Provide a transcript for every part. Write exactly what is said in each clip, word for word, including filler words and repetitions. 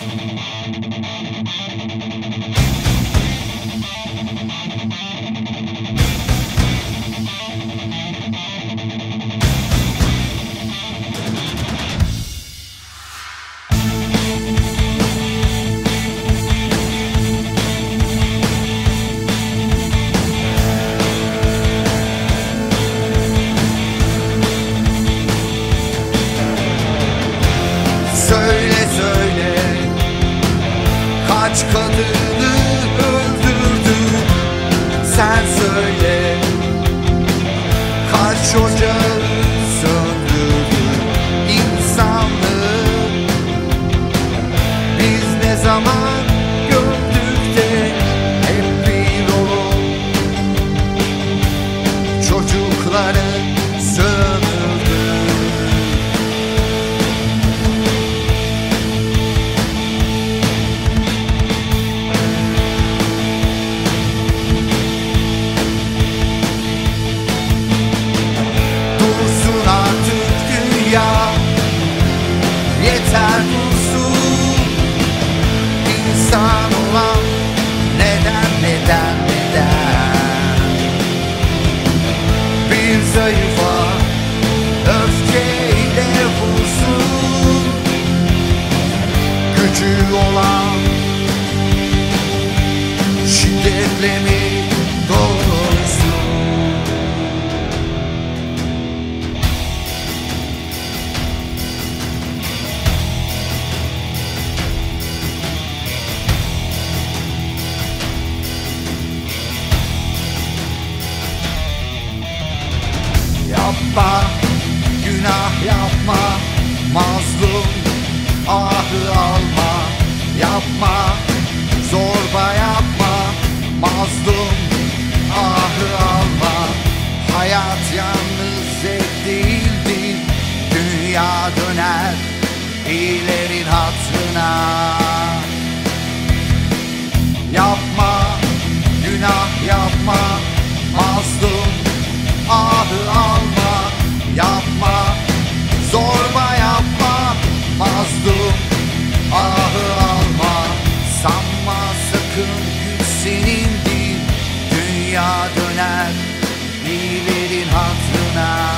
Kaç kadını öldürdün sen söyle, kaç ocağı söndürdün insanlığı. Biz ne zaman gördük de hep bir olup çocukları sömürdük. Yeter dursun insan olan, neden neden neden bir zayıfa öfkeyle vursun, gücü olan şiddetle mi doğursun? Yapma, günah yapma, mazlum ahı alma. Yapma, zorba yapma, mazlum ahı alma. Hayat yalnız zevk değildir, dünya döner iyilerin hatırına. Yapma, günah yapma, mazlum ahı alma. Yapma, zorba yapma, mazlum ahı alma. Sanma sakın güç senindir, dünya döner iyilerin hatırına.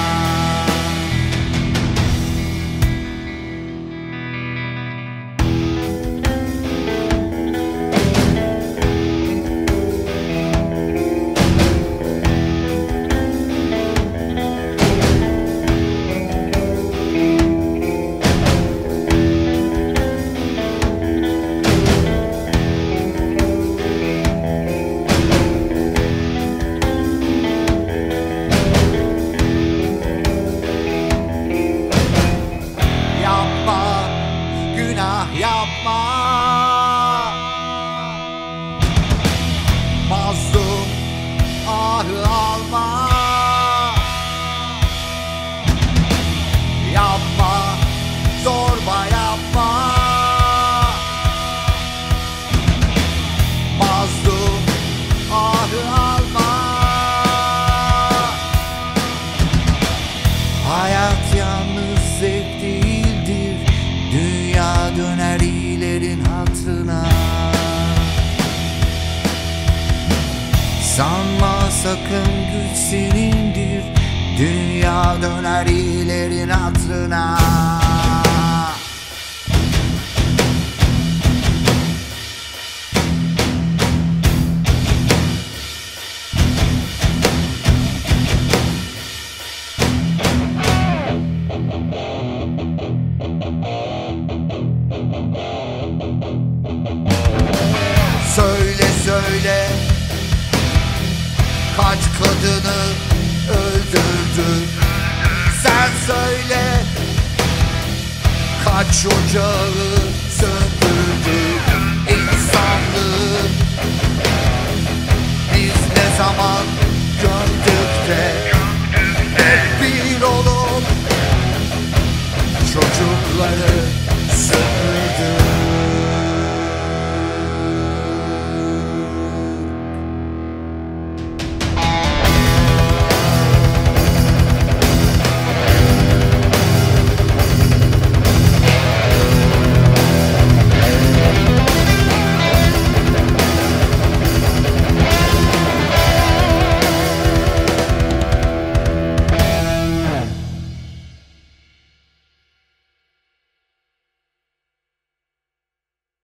Yapma, mazlum ahı alma. Yapma, zorba yapma, mazlum ahı alma. Hayat yalnız zevk değildir, dünya döner iyilerin hatırına. Sanma sakın güç senindir, dünya döner iyilerin hatırına. Söyle söyle, kaç kadını öldürdün sen söyle, kaç ocağı söndürdün insanlığı. Biz ne zaman gördük de hep bir olup çocukları